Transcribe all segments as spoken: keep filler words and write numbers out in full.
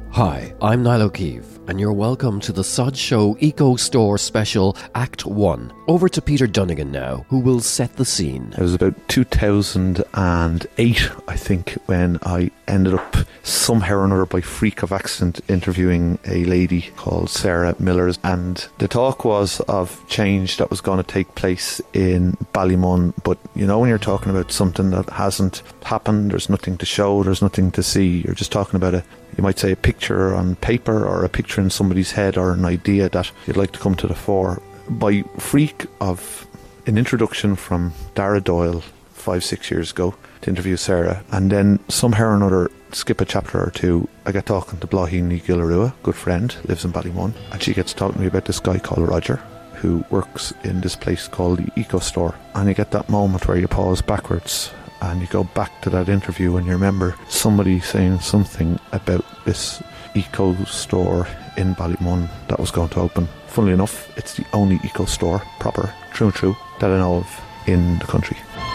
Hi, I'm Niall O'Keefe, and you're welcome to the Sod Show Eco Store Special Act one. Over to Peter Dunnigan now, who will set the scene. It was about two thousand eight, I think, when I ended up somehow or another by freak of accident interviewing a lady called Sarah Millers, and the talk was of change that was going to take place in Ballymun. But you know, when you're talking about something that hasn't happened, there's nothing to show, there's nothing to see, you're just talking about a you might say a picture on paper or a picture in somebody's head or an idea that you'd like to come to the fore. By freak of an introduction from Dara Doyle five, six years ago to interview Sarah, and then somehow or another skip a chapter or two, I get talking to Blaheen Gillarua, good friend, lives in Ballymun, and she gets talking to me about this guy called Roger who works in this place called the Eco Store. And you get that moment where you pause backwards and you go back to that interview and you remember somebody saying something about this eco store in Ballymun that was going to open. Funnily enough, it's the only eco store, proper, true and true, that I know of in the country.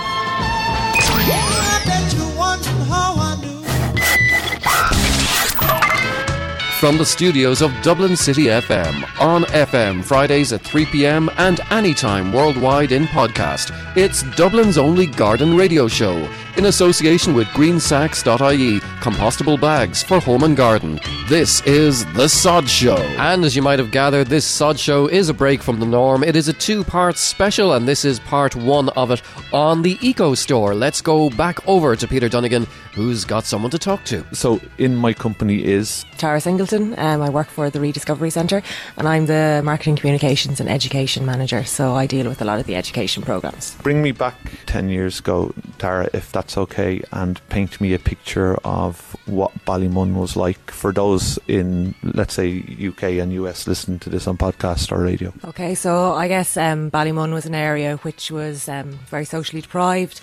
From the studios of Dublin City F M, on F M Fridays at three p.m. and anytime worldwide in podcast, it's Dublin's only garden radio show, in association with green sacks dot I E, compostable bags for home and garden. This is The Sod Show. And as you might have gathered, this Sod Show is a break from the norm. It is a two-part special, and this is part one of it on the Eco Store. Let's go back over to Peter Dunnigan, who's got someone to talk to. So, in my company is Tara Singleton. Um, I work for the Rediscovery Centre, and I'm the Marketing, Communications and Education Manager, so I deal with a lot of the education programmes. Bring me back ten years ago, Tara, if that's okay, and paint me a picture of what Ballymun was like for those in, let's say, U K and U S listening to this on podcast or radio. Okay, so I guess um, Ballymun was an area which was um, very socially deprived.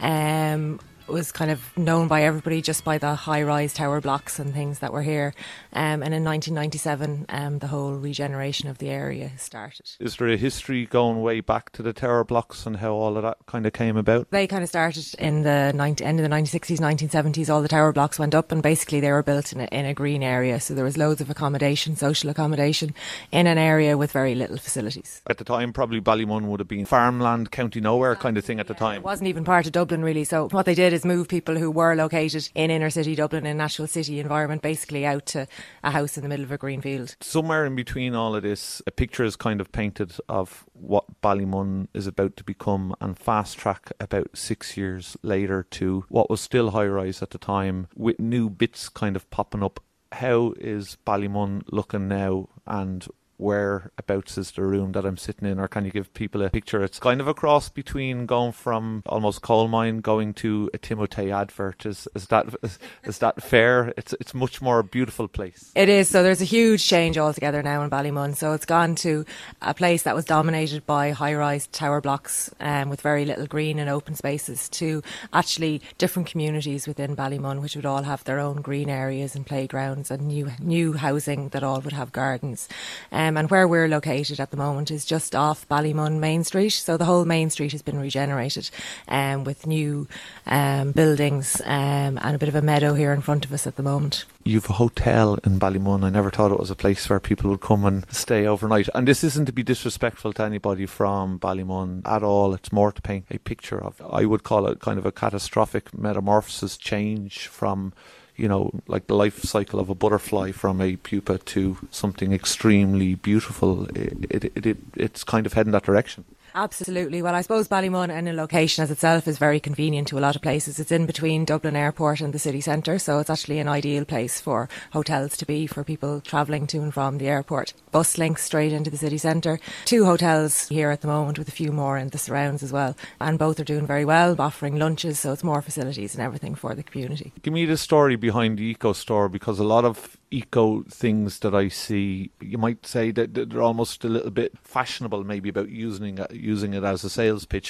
Um, was kind of known by everybody just by the high-rise tower blocks and things that were here. Um, and in nineteen ninety-seven, um, the whole regeneration of the area started. Is there a history going way back to the tower blocks and how all of that kind of came about? They kind of started in the ninety, end of the nineteen sixties, nineteen seventies. All the tower blocks went up, and basically they were built in a, in a green area. So there was loads of accommodation, social accommodation, in an area with very little facilities. At the time, probably Ballymun would have been farmland, county nowhere kind of thing at yeah, the time. It wasn't even part of Dublin, really. So what they did is move people who were located in inner city Dublin, in a natural city environment, basically out to a house in the middle of a green field. Somewhere in between all of this, a picture is kind of painted of what Ballymun is about to become, and fast track about six years later to what was still high rise at the time, with new bits kind of popping up. How is Ballymun looking now, and whereabouts is the room that I'm sitting in, or can you give people a picture? It's kind of a cross between going from almost coal mine going to a Timotei advert. Is is that is, is that fair? It's it's much more a beautiful place. It is. So there's a huge change altogether now in Ballymun. So it's gone to a place that was dominated by high-rise tower blocks um, with very little green and open spaces, to actually different communities within Ballymun, which would all have their own green areas and playgrounds and new new housing that all would have gardens. Um, and where we're located at the moment is just off Ballymun Main Street. So the whole Main Street has been regenerated um, with new um, buildings um, and a bit of a meadow here in front of us at the moment. You've a hotel in Ballymun. I never thought it was a place where people would come and stay overnight. And this isn't to be disrespectful to anybody from Ballymun at all. It's more to paint a picture of, I would call it kind of a catastrophic metamorphosis, change from, you know, like the life cycle of a butterfly from a pupa to something extremely beautiful. It, it, it, it it's kind of heading that direction. Absolutely. Well, I suppose Ballymun in a location as itself is very convenient to a lot of places. It's in between Dublin Airport and the city centre, so it's actually an ideal place for hotels to be for people travelling to and from the airport. Bus links straight into the city centre. Two hotels here at the moment, with a few more in the surrounds as well. And both are doing very well, offering lunches, so it's more facilities and everything for the community. Give me the story behind the Eco Store, because a lot of eco things that I see, you might say that they're almost a little bit fashionable maybe about using it, using it as a sales pitch.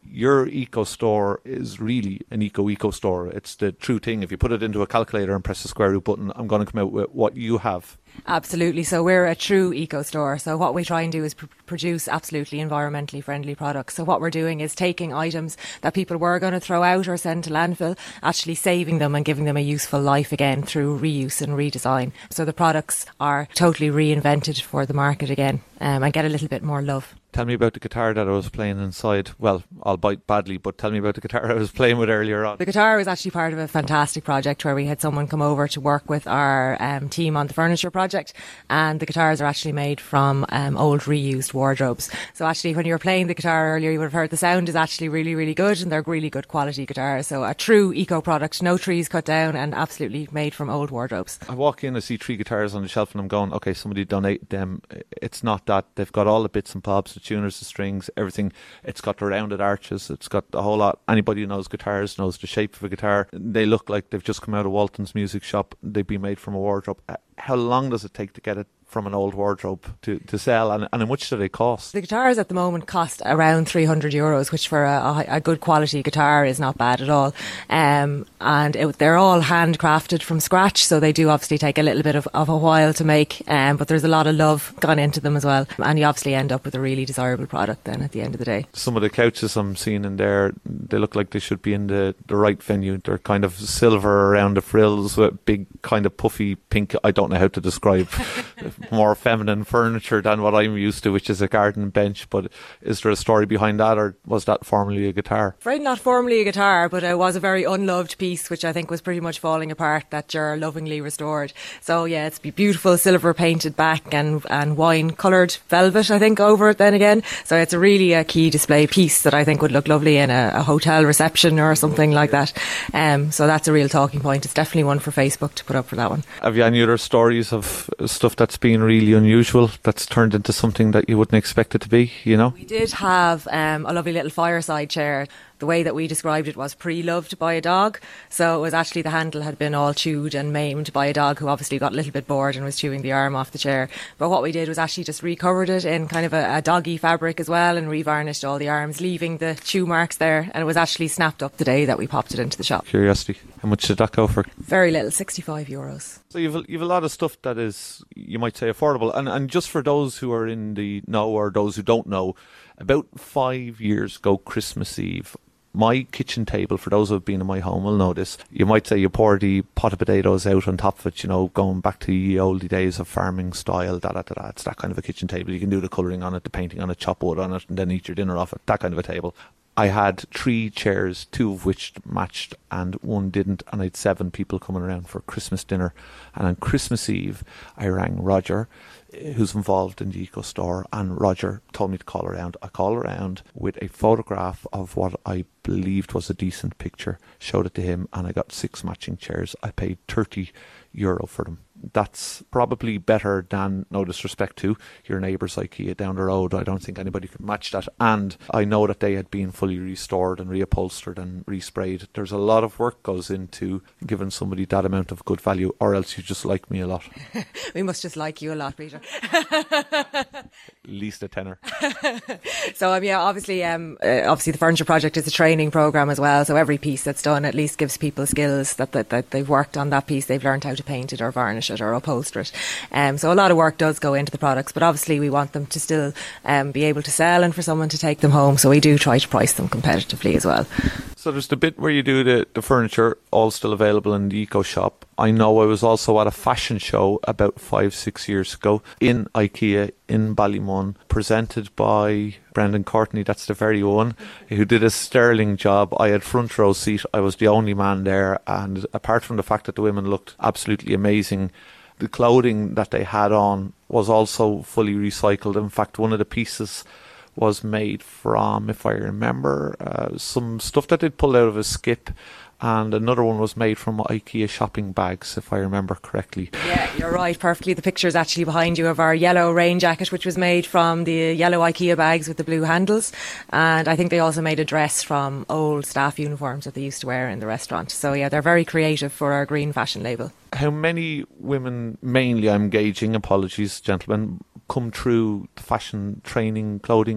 your eco store is really an eco-eco store. It's the true thing. If you put it into a calculator and press the square root button, I'm going to come out with what you have. Absolutely. So we're a true eco store. So what we try and do is pr- produce absolutely environmentally friendly products. So what we're doing is taking items that people were going to throw out or send to landfill, actually saving them and giving them a useful life again through reuse and redesign. So the products are totally reinvented for the market again, um, and get a little bit more love. Tell me about the guitar that I was playing inside. Well, I'll bite badly, but tell me about the guitar I was playing with earlier on. The guitar was actually part of a fantastic project where we had someone come over to work with our um, team on the furniture project, and the guitars are actually made from um, old reused wardrobes. So actually when you were playing the guitar earlier, you would have heard the sound is actually really, really good, and they're really good quality guitars. So a true eco product, no trees cut down, and absolutely made from old wardrobes. I walk in, I see three guitars on the shelf and I'm going, okay, somebody donate them. It's not that. They've got all the bits and bobs, the tuners, the strings, everything. It's got the rounded arches, it's got the whole lot. Anybody who knows guitars knows the shape of a guitar. They look like they've just come out of Walton's music shop. They've been made from a wardrobe. How long does it take to get it from an old wardrobe to, to sell, and, and how much do they cost? The guitars at the moment cost around three hundred euros, which for a, a good quality guitar is not bad at all. Um, and it, they're all handcrafted from scratch, so they do obviously take a little bit of, of a while to make, um, but there's a lot of love gone into them as well. And you obviously end up with a really desirable product then at the end of the day. Some of the couches I'm seeing in there, they look like they should be in the, the right venue. They're kind of silver around the frills with big kind of puffy pink, I don't know how to describe more feminine furniture than what I'm used to, which is a garden bench. But is there a story behind that, or was that formerly a guitar? Afraid not formally a guitar, but it was a very unloved piece, which I think was pretty much falling apart, that Ger lovingly restored. So yeah, it's beautiful silver painted back and, and wine coloured velvet, I think, over it then again. So it's a really a key display piece that I think would look lovely in a, a hotel reception or something like that. Um, so that's a real talking point. It's definitely one for Facebook to put up for that one. Have you any other stories of stuff that's been really unusual, that's turned into something that you wouldn't expect it to be, you know? We did have um, a lovely little fireside chair. The way that we described it was pre-loved by a dog. So it was actually, the handle had been all chewed and maimed by a dog who obviously got a little bit bored and was chewing the arm off the chair. But what we did was actually just recovered it in kind of a, a doggy fabric as well, and revarnished all the arms, leaving the chew marks there. And it was actually snapped up the day that we popped it into the shop. Curiosity. How much did that go for? Very little, sixty-five euros. So you've a, you've a lot of stuff that is, you might say, affordable. And, and just for those who are in the know or those who don't know, about five years ago, Christmas Eve, my kitchen table, for those who have been in my home will know this, you might say you pour the pot of potatoes out on top of it, you know, going back to the oldie days of farming style, da da da da. It's that kind of a kitchen table. You can do the colouring on it, the painting on it, chop wood on it, and then eat your dinner off it. That kind of a table. I had three chairs, two of which matched and one didn't, and I had seven people coming around for Christmas dinner. And on Christmas Eve, I rang Roger, who's involved in the Eco Store, and Roger told me to call around. I called around with a photograph of what I believed was a decent picture, showed it to him, and I got six matching chairs. I paid thirty euro for them. That's probably better than, no disrespect to your neighbour's IKEA down the road. I don't think anybody could match that. And I know that they had been fully restored and reupholstered and resprayed. There's a lot of work goes into giving somebody that amount of good value, or else you just like me a lot. We must just like you a lot, Peter. At least a tenner. So um, yeah, obviously, um, uh, obviously the furniture project is a training program as well. So every piece that's done at least gives people skills that, that, that they've worked on that piece. They've learned how to paint it or varnish it or upholster it. Um, so a lot of work does go into the products, but obviously we want them to still um, be able to sell and for someone to take them home. So we do try to price them competitively as well. So there's the bit where you do the, the furniture, all still available in the Eco Shop. I know I was also at a fashion show about five, six years ago in IKEA in Ballymun, presented by Brendan Courtney, that's the very one, who did a sterling job. I had front row seat. I was the only man there, and apart from the fact that the women looked absolutely amazing, the clothing that they had on was also fully recycled. In fact, one of the pieces was made from, if I remember, uh, some stuff that they'd pulled out of a skip, and another one was made from IKEA shopping bags, if I remember correctly. Yeah, you're right, perfectly. The picture is actually behind you of our yellow rain jacket, which was made from the yellow IKEA bags with the blue handles. And I think they also made a dress from old staff uniforms that they used to wear in the restaurant. So yeah, they're very creative for our green fashion label. How many women, mainly I'm gauging, apologies gentlemen, come through the fashion training, clothing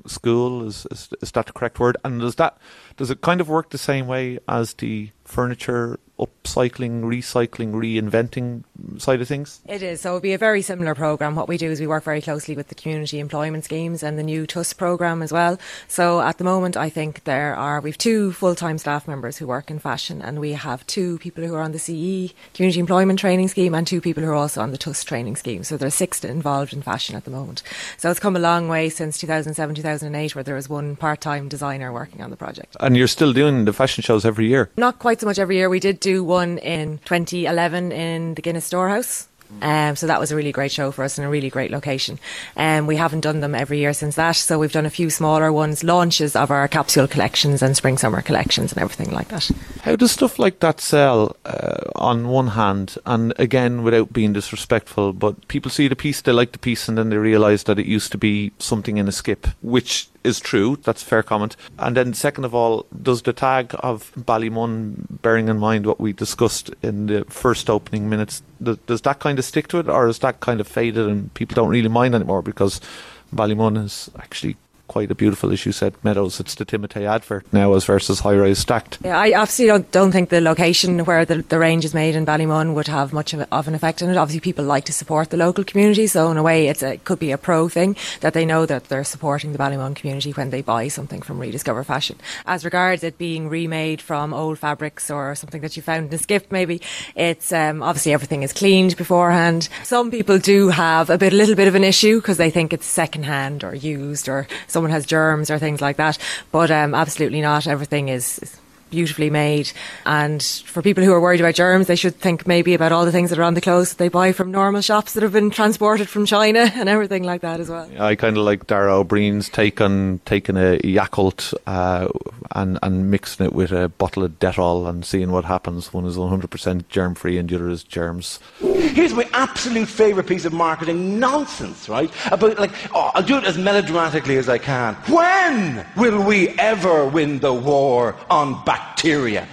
school. Is, is is that the correct word? And does that does it kind of work the same way as the furniture upcycling, recycling, reinventing side of things? It is. So it would be a very similar programme. What we do is we work very closely with the community employment schemes and the new T U S programme as well. So at the moment, I think there are, we've two full-time staff members who work in fashion, and we have two people who are on the C E, Community Employment Training Scheme, and two people who are also on the T U S training scheme. So there's six involved in fashion at the moment. So it's come a long way since two thousand seven, two thousand eight, where there was one part-time designer working on the project. And you're still doing the fashion shows every year? Not quite so much every year. We did do one in twenty eleven in the Guinness Storehouse. Um, so that was a really great show for us and a really great location. And um, we haven't done them every year since that. So we've done a few smaller ones, launches of our capsule collections and spring summer collections and everything like that. How does stuff like that sell uh, on one hand? And again, without being disrespectful, but people see the piece, they like the piece, and then they realise that it used to be something in a skip, which is true. That's a fair comment. And then second of all, does the tag of Ballymun, bearing in mind what we discussed in the first opening minutes, does, does that kind of stick to it, or is that kind of faded and people don't really mind anymore because Ballymun is actually quite a beautiful, as you said, Meadows. It's the Timothy advert now as versus High Rise Stacked. Yeah, I absolutely don't, don't think the location where the, the range is made in Ballymun would have much of, a, of an effect on it. Obviously, people like to support the local community, so in a way it's a, it could be a pro thing that they know that they're supporting the Ballymun community when they buy something from Rediscover Fashion. As regards it being remade from old fabrics or something that you found in a skip, maybe, it's um, obviously everything is cleaned beforehand. Some people do have a bit, a little bit of an issue because they think it's second-hand or used, or someone has germs or things like that, but um, absolutely not. Everything is, is beautifully made, and for people who are worried about germs, they should think maybe about all the things that are on the clothes that they buy from normal shops that have been transported from China and everything like that as well. I kind of like Dara O'Brien's take on taking a Yakult uh, and, and mixing it with a bottle of Dettol and seeing what happens. One is one hundred percent germ free and the other is germs. Here's my absolute favourite piece of marketing nonsense, right? About, like, oh, I'll do it as melodramatically as I can. When will we ever win the war on bacteria?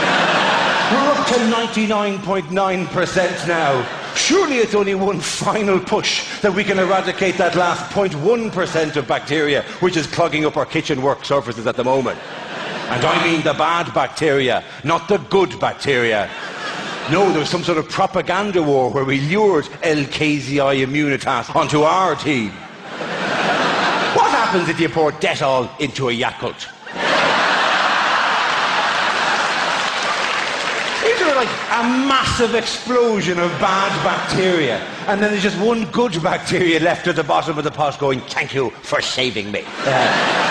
We're up to ninety-nine point nine percent now. Surely it's only one final push that we can eradicate that last zero point one percent of bacteria which is clogging up our kitchen work surfaces at the moment. And I mean the bad bacteria, not the good bacteria. No, there was some sort of propaganda war where we lured L K Z I Immunitas onto our team. What happens if you pour Dettol into a Yakult? Is there like a massive explosion of bad bacteria, and then there's just one good bacteria left at the bottom of the pot going, thank you for saving me? Uh,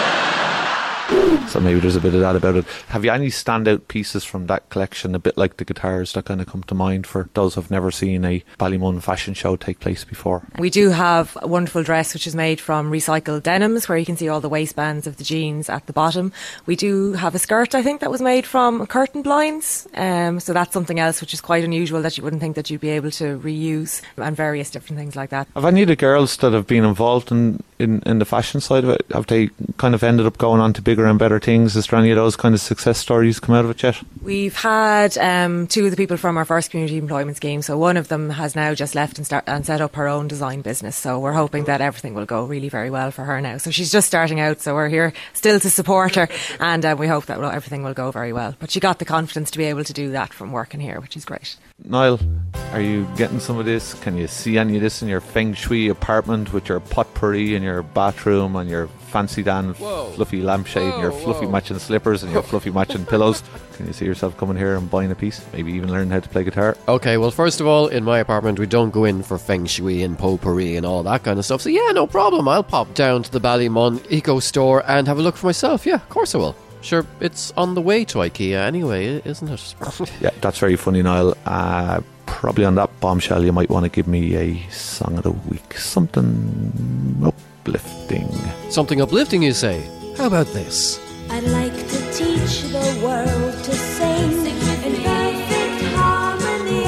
So maybe there's a bit of that about it. Have you any standout pieces from that collection, a bit like the guitars, that kind of come to mind for those who've never seen a Ballymun fashion show take place before? We do have a wonderful dress which is made from recycled denims, where you can see all the waistbands of the jeans at the bottom. We do have a skirt, I think, that was made from curtain blinds. Um, so that's something else which is quite unusual that you wouldn't think that you'd be able to reuse, and various different things like that. Have any of the girls that have been involved in, in, in the fashion side of it, have they kind of ended up going on to bigger and better things? Is there any of those kind of success stories come out of it yet? We've had um, two of the people from our first community employment scheme. So one of them has now just left and, start, and set up her own design business. So we're hoping that everything will go really very well for her now. So she's just starting out, so we're here still to support her, and uh, we hope that everything will go very well. But she got the confidence to be able to do that from working here, which is great. Niall, are you getting some of this? Can you see any of this in your feng shui apartment with your potpourri in your bathroom and your fancy Dan Whoa. fluffy lampshade Whoa, and your fluffy whoa. matching slippers and your fluffy matching pillows? Can you see yourself coming here and buying a piece? Maybe even learning how to play guitar? Okay, well, first of all, in my apartment, we don't go in for feng shui and potpourri and all that kind of stuff. So, yeah, no problem. I'll pop down to the Ballymun Eco Store and have a look for myself. Yeah, of course I will. Sure, it's on the way to IKEA anyway, isn't it? Yeah, that's very funny, Niall. Uh, probably on that bombshell, you might want to give me a song of the week. Something uplifting. Something uplifting, you say? How about this? I'd like to teach the world to sing in perfect harmony.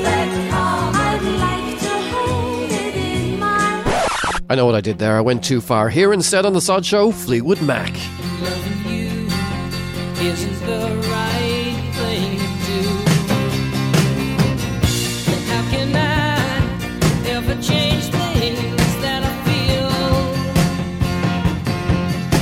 I'd like to hold it in my... I know what I did there. I went too far. Here instead on the Sod Show, Fleetwood Mac. Loving you isn't the right thing to do. And how can I ever change things that I feel?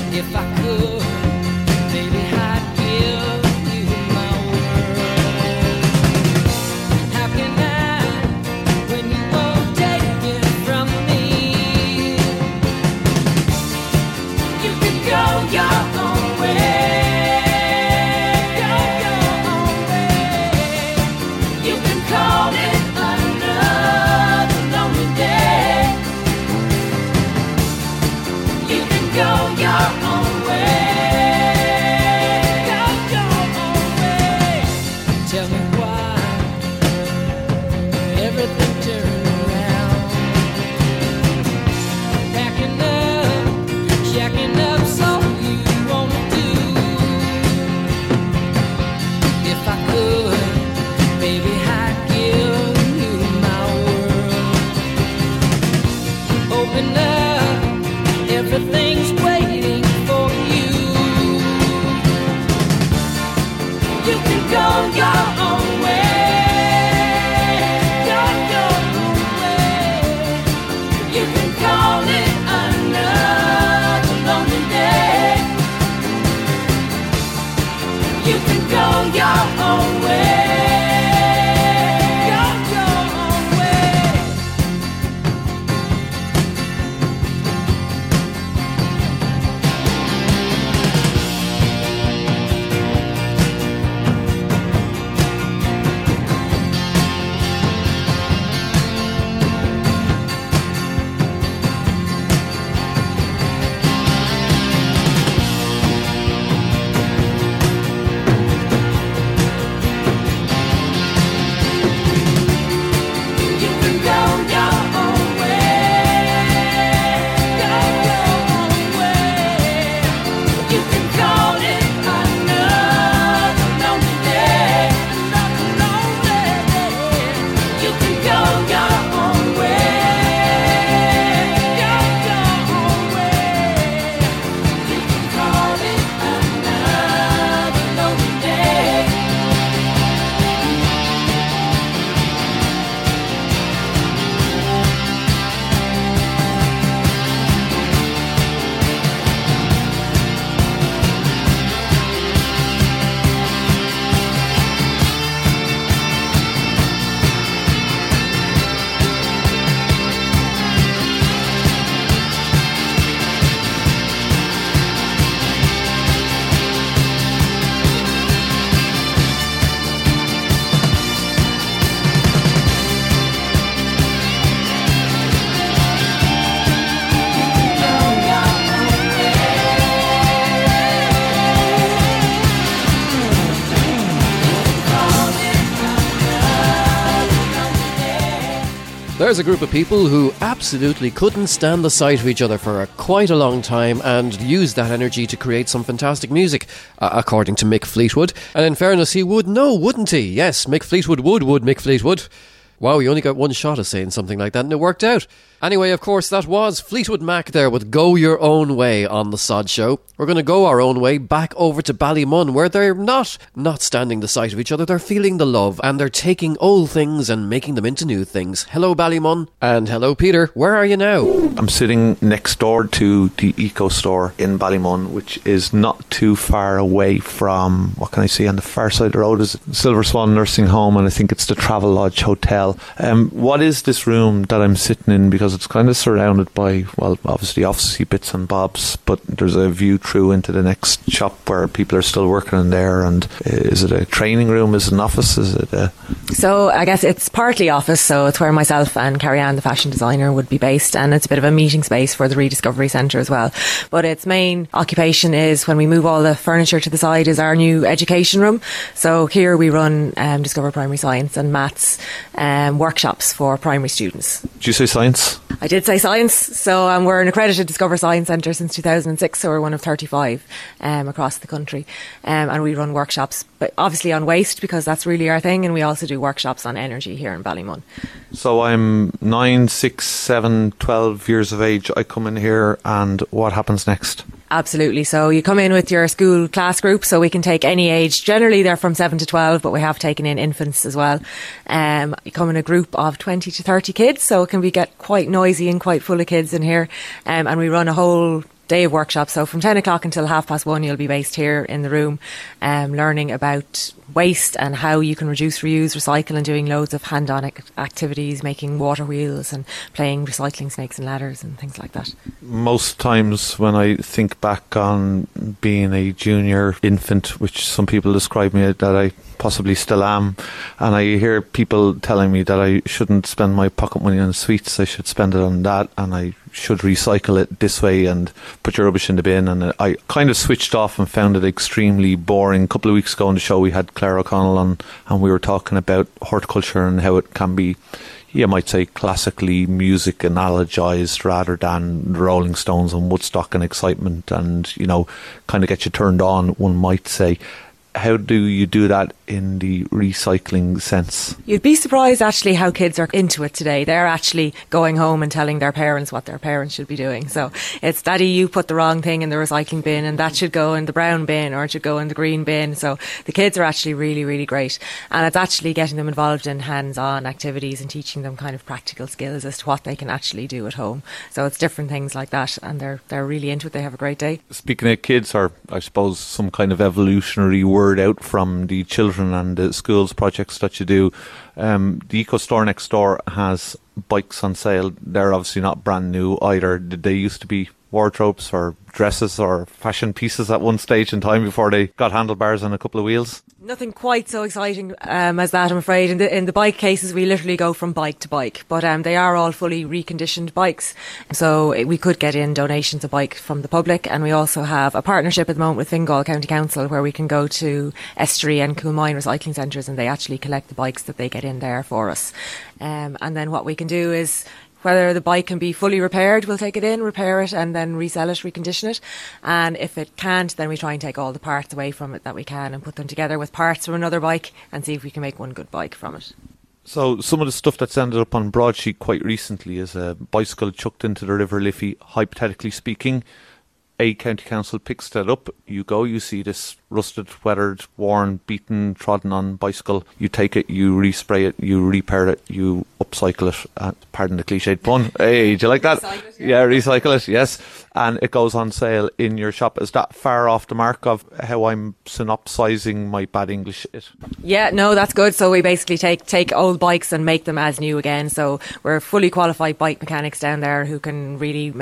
There's a group of people who absolutely couldn't stand the sight of each other for a, quite a long time and used that energy to create some fantastic music, uh, according to Mick Fleetwood. And in fairness, he would know, wouldn't he? Yes, Mick Fleetwood would, would Mick Fleetwood. Wow, you only got one shot of saying something like that and it worked out. Anyway, of course, that was Fleetwood Mac there with Go Your Own Way on The Sod Show. We're going to go our own way back over to Ballymun, where they're not not standing the sight of each other, they're feeling the love and they're taking old things and making them into new things. Hello Ballymun, and hello Peter, where are you now? I'm sitting next door to the Eco Store in Ballymun, which is not too far away from, what can I see, on the far side of the road is Silver Swan Nursing Home, and I think it's the Travel Lodge Hotel. Um, what is this room that I'm sitting in? Because it's kind of surrounded by, well, obviously officey bits and bobs, but there's a view through into the next shop where people are still working in there. And is it a training room? Is it an office? Is it a... So I guess it's partly office, so it's where myself and Carrie-Anne, the fashion designer, would be based, and it's a bit of a meeting space for the Rediscovery Centre as well. But its main occupation is, when we move all the furniture to the side, is our new education room. So here we run um, Discover Primary Science and Maths um, workshops for primary students. Did you say science? I did say science. So um, we're an accredited Discover Science Centre since two thousand six, so we're one of thirty-five um, across the country. Um, and we run workshops, but obviously on waste, because that's really our thing, and we also do workshops on energy here in Ballymun. So I'm nine, six, seven, twelve years of age. I come in here, and what happens next? Absolutely. So you come in with your school class group, so we can take any age. Generally they're from seven to twelve, but we have taken in infants as well. Um, you come in a group of twenty to thirty kids, so it can be get quite noisy and quite full of kids in here. Um, and we run a whole day of workshops. So from ten o'clock until half past one, you'll be based here in the room, um, learning about waste and how you can reduce, reuse, recycle, and doing loads of hand-on ac- activities, making water wheels and playing recycling snakes and ladders and things like that. Most times when I think back on being a junior infant, which some people describe me that I possibly still am, and I hear people telling me that I shouldn't spend my pocket money on sweets, I should spend it on that, and I should recycle it this way and put your rubbish in the bin, and I kind of switched off and found it extremely boring. A couple of weeks ago on the show we had Claire O'Connell on, and we were talking about horticulture and how it can be, you might say, classically music analogized rather than the Rolling Stones and Woodstock and excitement, and, you know, kind of get you turned on, one might say. How do you do that in the recycling sense? You'd be surprised actually how kids are into it today. They're actually going home and telling their parents what their parents should be doing. So it's, Daddy, you put the wrong thing in the recycling bin, and that should go in the brown bin, or it should go in the green bin. So the kids are actually really, really great. And it's actually getting them involved in hands-on activities and teaching them kind of practical skills as to what they can actually do at home. So it's different things like that, and they're they're really into it. They have a great day. Speaking of kids, or I suppose some kind of evolutionary word out from the children and the schools projects that you do, um, the Eco Store next door has bikes on sale. They're obviously not brand new either. Did they used to be wardrobes or dresses or fashion pieces at one stage in time before they got handlebars and a couple of wheels? Nothing quite so exciting um, as that, I'm afraid. In the in the bike cases, we literally go from bike to bike, but um, they are all fully reconditioned bikes. So it, we could get in donations of bike from the public, and we also have a partnership at the moment with Fingal County Council, where we can go to Estuary and Coolmine recycling centres, and they actually collect the bikes that they get in there for us. Um, and then what we can do is, whether the bike can be fully repaired, we'll take it in, repair it, and then resell it, recondition it. And if it can't, then we try and take all the parts away from it that we can and put them together with parts from another bike and see if we can make one good bike from it. So some of the stuff that's ended up on Broadsheet quite recently is a bicycle chucked into the River Liffey, hypothetically speaking. A county council picks that up. You go, you see this rusted, weathered, worn, beaten, trodden on bicycle. You take it, you respray it, you repair it, you upcycle it. Uh, pardon the cliched pun. Hey, do you like that? Recycle it, yeah. Yeah, recycle it, yes. And it goes on sale in your shop. Is that far off the mark of how I'm synopsising my bad English? Yeah, no, that's good. So we basically take take old bikes and make them as new again. So we're fully qualified bike mechanics down there who can really make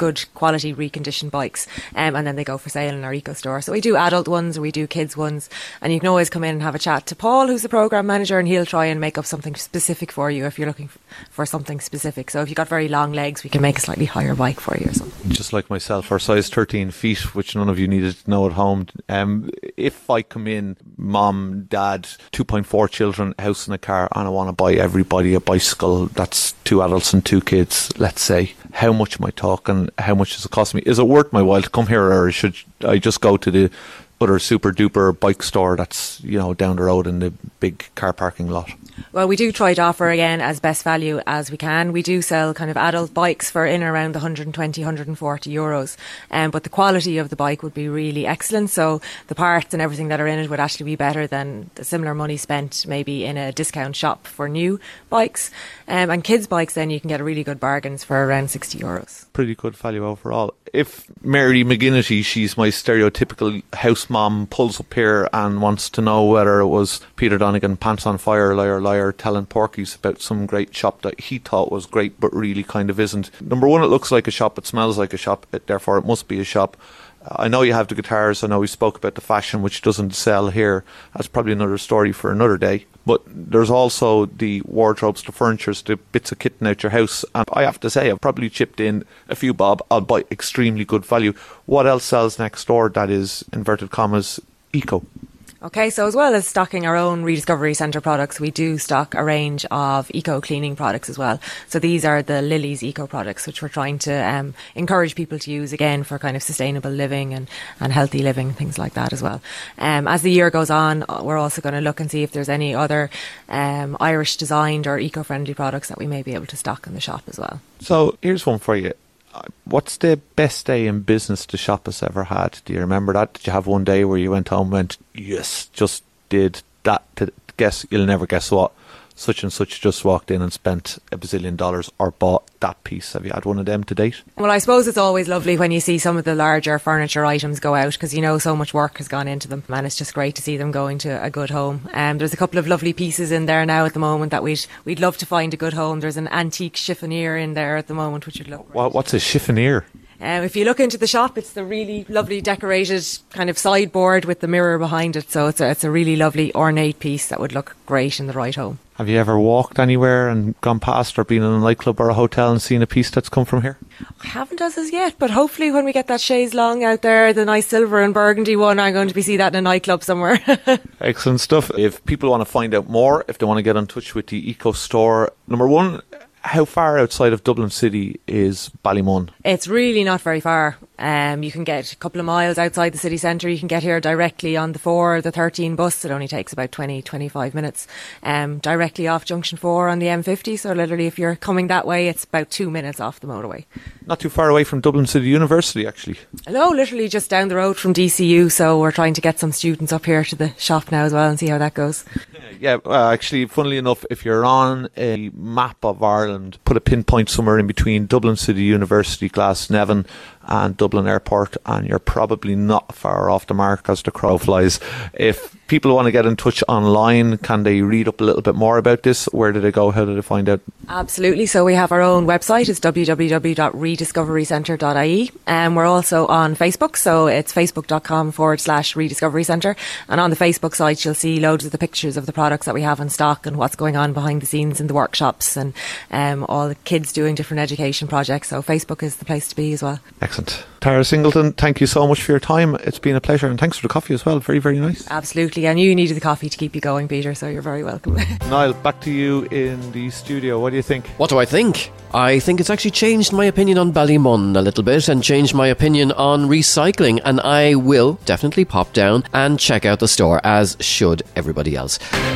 good quality reconditioned bikes, um, and then they go for sale in our eco store. So we do adult ones, we do kids ones, and you can always come in and have a chat to Paul, who's the program manager, and he'll try and make up something specific for you if you're looking for something specific. So if you've got very long legs, we can make a slightly higher bike for you or something. Just like myself, our size thirteen feet, which none of you needed to know at home. Um, if I come in, mom, dad, two point four children, house and a car, and I want to buy everybody a bicycle, that's two adults and two kids, let's say, how much am I talking? How much does it cost me? Is it worth my while to come here, or should I just go to the other super duper bike store that's, you know, down the road in the big car parking lot? Well, we do try to offer, again, as best value as we can. We do sell kind of adult bikes for in around the one hundred twenty, one hundred forty euros. Um, but the quality of the bike would be really excellent. So the parts and everything that are in it would actually be better than the similar money spent maybe in a discount shop for new bikes. Um, and kids' bikes, then you can get really good bargains for around sixty euros. Pretty good value overall. If Mary McGinnity, she's my stereotypical house mom, pulls up here and wants to know whether it was Peter Donegan, pants on fire, liar, liar, telling porkies about some great shop that he thought was great but really kind of isn't. Number one, it looks like a shop, it smells like a shop, it, therefore it must be a shop. I know you have the guitars, I know we spoke about the fashion, which doesn't sell here. That's probably another story for another day. But there's also the wardrobes, the furniture, the bits of kitten out your house. And I have to say, I've probably chipped in a few bob. I'll buy extremely good value. What else sells next door that is, inverted commas, eco? Okay, so as well as stocking our own Rediscovery Centre products, we do stock a range of eco cleaning products as well. So these are the Lily's eco products, which we're trying to um, encourage people to use, again, for kind of sustainable living and, and healthy living, things like that as well. Um, as the year goes on, we're also going to look and see if there's any other um, Irish designed or eco-friendly products that we may be able to stock in the shop as well. So here's one for you. What's the best day in business the shop has ever had? Do you remember that? Did you have one day where you went home and went, yes, just did that to guess, you'll never guess what, such and such just walked in and spent a bazillion dollars or bought that piece? Have you had one of them to date? Well, I suppose it's always lovely when you see some of the larger furniture items go out, because you know so much work has gone into them, and it's just great to see them going to a good home. Um, there's a couple of lovely pieces in there now at the moment that we'd we'd love to find a good home. There's an antique chiffonier in there at the moment, which would look What, what's a chiffonier? Um, if you look into the shop, it's the really lovely decorated kind of sideboard with the mirror behind it. So it's a, it's a really lovely ornate piece that would look great in the right home. Have you ever walked anywhere and gone past or been in a nightclub or a hotel and seen a piece that's come from here? I haven't as as yet, but hopefully when we get that chaise longue out there, the nice silver and burgundy one, I'm going to be see that in a nightclub somewhere. Excellent stuff. If people want to find out more, if they want to get in touch with the Eco Store, number one, how far outside of Dublin City is Ballymun? It's really not very far. Um, you can get a couple of miles outside the city centre. You can get here directly on the four or the thirteen bus. It only takes about twenty, twenty-five minutes. Um, directly off Junction four on the M fifty. So literally if you're coming that way, it's about two minutes off the motorway. Not too far away from Dublin City University, actually. No, literally just down the road from D C U. So we're trying to get some students up here to the shop now as well and see how that goes. Yeah, well, actually, funnily enough, if you're on a map of Ireland, put a pinpoint somewhere in between Dublin City University, Glasnevin and Dublin Airport, and you're probably not far off the mark as the crow flies. If people want to get in touch online, can they read up a little bit more about this? Where do they go? How do they find out? Absolutely. So we have our own website. It's w w w dot rediscovery centre dot i e. And we're also on Facebook. So it's facebook.com forward slash rediscovery centre. And on the Facebook site, you'll see loads of the pictures of the products that we have in stock and what's going on behind the scenes in the workshops and um, all the kids doing different education projects. So Facebook is the place to be as well. Excellent. Tara Singleton, thank you so much for your time. It's been a pleasure, and thanks for the coffee as well. Very, very nice. Absolutely. And you needed the coffee to keep you going, Peter, so you're very welcome. Niall, back to you in the studio. What do you think? What do I think? I think it's actually changed my opinion on Ballymun a little bit and changed my opinion on recycling, and I will definitely pop down and check out the store, as should everybody else.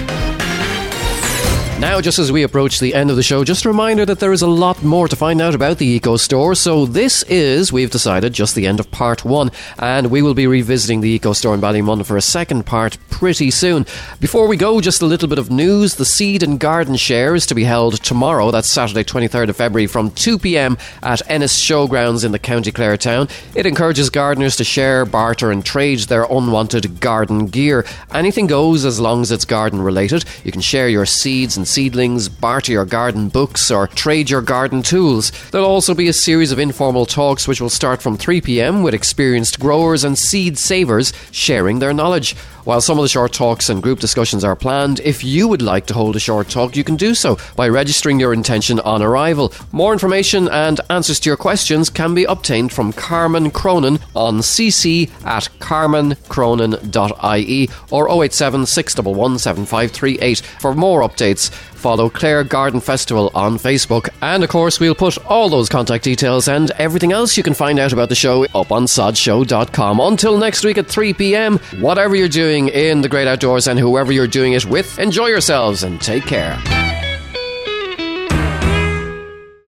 Now, just as we approach the end of the show, just a reminder that there is a lot more to find out about the Eco Store. So this is, we've decided, just the end of part one, and we will be revisiting the Eco Store in Ballymun for a second part pretty soon. Before we go, just a little bit of news. The Seed and Garden Share is to be held tomorrow. That's Saturday, twenty-third of February, from two p.m. at Ennis Showgrounds in the County Clare town. It encourages gardeners to share, barter and trade their unwanted garden gear. Anything goes as long as it's garden related. You can share your seeds and garden seedlings, barter your garden books, or trade your garden tools. There'll also be a series of informal talks which will start from three p.m. with experienced growers and seed savers sharing their knowledge. While some of the short talks and group discussions are planned, if you would like to hold a short talk, you can do so by registering your intention on arrival. More information and answers to your questions can be obtained from Carmen Cronin on cc at carmen cronin dot I E or oh eight seven, six one one, seven five three eight. For more updates, follow Clare Garden Festival on Facebook. And of course, we'll put all those contact details and everything else you can find out about the show up on sod show dot com. Until next week at three p.m, whatever you're doing in the great outdoors and whoever you're doing it with, enjoy yourselves and take care.